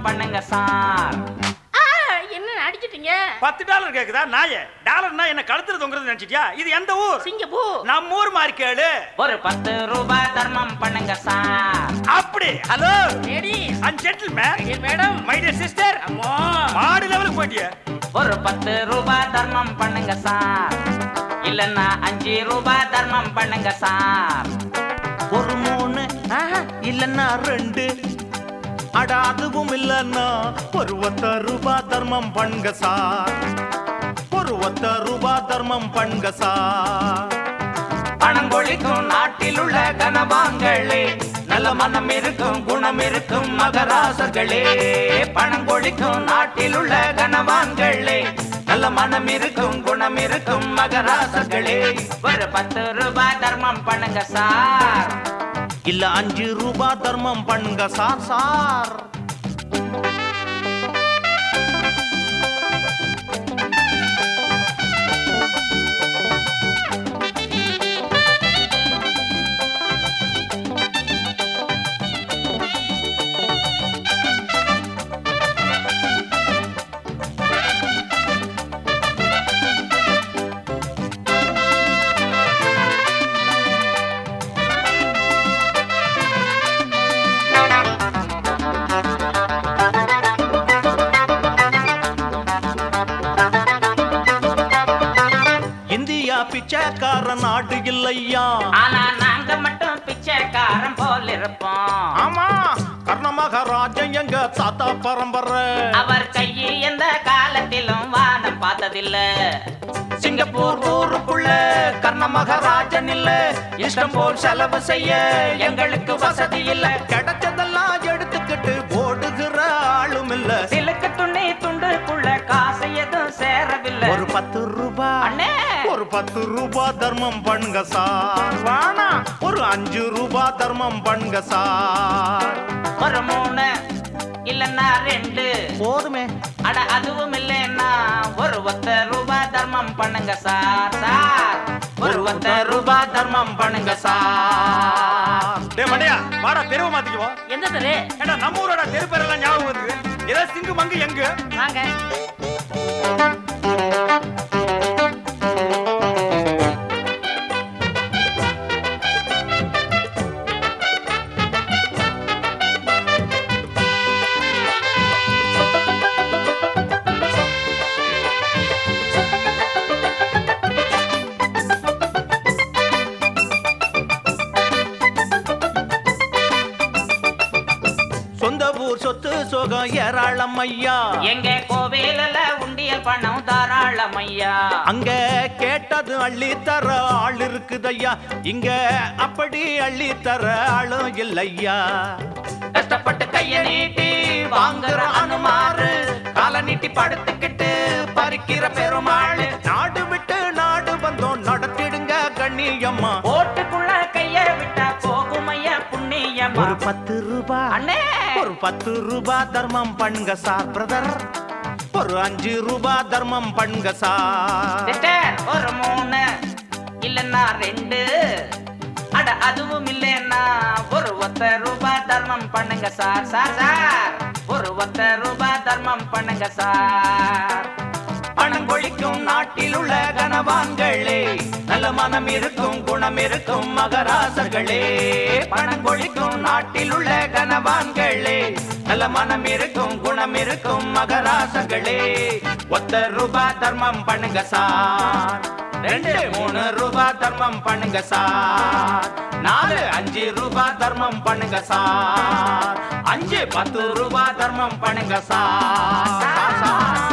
தர்மம் பண்ணுங்க சார். என்ன அடிச்சிட்டீங்க? $10 கேக்குதா நாயே? டாலர்னா என்ன கழுத்துல தொங்குறது நினைச்சிட்டியா? இது எந்த ஊர்? சிங்கப்பூர். நம்ம ஊர் மாதிரி கேளு. ஒரு ₹10 தர்மம் பண்ணுங்க சார். அப்படி. Hello ladies and gentlemen, madam, my dear sister. அம்மா மாடி லெவலுக்கு போயிட்டியே. ஒரு ₹10 தர்மம் பண்ணுங்க சார். இல்லன்னா ₹5 தர்மம் பண்ணுங்க சார். ஒரு 3 இல்லன்னா 2 அட அதுவும் இல்லன்னா ஒரு ₹10 தர்மம் பண்ணுங்க சார். ஒரு ₹10 தர்மம் பண்ணுங்க சார். பணம் கொழிக்கும் நாட்டில் உள்ள கனவான்களே, நல்ல மனம் இருக்கும் குணம் இருக்கும் மகராசர்களே. பணம் கொழிக்கும் நாட்டில் உள்ள கனவான்களே, நல்ல மனம் இருக்கும் குணம் இருக்கும் மகராசர்களே. ஒரு ₹10 தர்மம் பண்ணுங்க சார். இல்ல ₹5 தர்மம் பண்ணுங்க சார். சார் பிச்சைக்கார நாடு இல்லையா, ஆனா நாங்க மட்டும் பிச்சைக்காரன் போல் இருப்போம். ஆமா கர்ணமகாராஜன் எங்க தாத்தா பரம்பரை. அவர் கையை எந்த காலத்திலும் வானம் பார்த்ததில்ல. சிங்கப்பூர் ஊருக்குள்ள கர்ணமகாராஜன் இல்ல, இஷ்டம் போல் செலவு செய்ய எங்களுக்கு வசதி இல்ல. கிடைச்சதெல்லாம் எடுத்துக்கிட்டு ஓடுகிற ஆளும் இல்ல. சிலுக்கு துணி துண்டுக்குள்ள காசு எதுவும் சேரவில்லை. ஒரு ₹10 அண்ணே, ஒரு ₹10 தர்மம் பண்ணுங்க சார். வானா ஒரு ₹5 தர்மம் பண்ணுங்க சார். ஒரு 3 இல்லன்னா 2 போதுமே. அட அதுவும் இல்லைன்னா ஒரு ₹10 தர்மம் பண்ணுங்க சார். சார் ஒரு ₹10 தர்மம் பண்ணுங்க சார். டேய் மண்டையா, வாடா தெருவை மாத்திக்குவோம். எந்த தெரு? ஏடா நம்ம ஊரோட தெரு பேரெல்லாம் ஞாபகம் வருது. ஏதோ சிங்கு மங்கு எங்க? வாங்க. சொந்த ஊர் சொத்து சோகம் ஏராளம் ஐயா. எங்க கோவிலில் உண்டியல் பணம் தாராளம் ஐயா. அங்க கேட்டது அள்ளி தர ஆள் இருக்குதையா, இங்க அப்படி அள்ளி தர ஆளும் இல்லையா. கஷ்டப்பட்டு கைய நீட்டி வாங்குற அனுமாரு, கால நீட்டி படுத்துக்கிட்டு பறிக்கிற பெருமாள். நாடு விட்டு நாடு வந்தோம் நடத்திடுங்க கண்ணியம்மா. ஓட்டுக்குள்ள கைய விட்டா போகும் ஐயா புண்ணியம்மா. ஒரு ₹10 அண்ணே, ஒரு ₹10 தர்மம் பண்ணுங்க சார். பிரதர் ஒரு ₹5 தர்மம் பண்ணுங்க சார். சிஸ்டர் ஒரு 3 இல்லன்னா 2 அட அதுவும் இல்லைன்னா ஒரு ₹10 தர்மம் பண்ணுங்க சார். சார் சார் ஒரு ₹10 தர்மம் பண்ணுங்க சார். பணம் கொழிக்கும் நாட்டில் உள்ள கனவான்களே, நல்ல மனம் இருக்கும் குணம் இருக்கும் மகராசர்களே. பணம் கொழிக்கும் நாட்டில் உள்ள கனவான்களே, நல்ல மனம் இருக்கும் குணம் இருக்கும் மகராசர்களே. ₹10 தர்மம் பண்ணுங்க சார். 2 3 தர்மம் பண்ணுங்க சார். 4 5 தர்மம் பண்ணுங்க சார். 5 10 தர்மம் பண்ணுங்க சார்.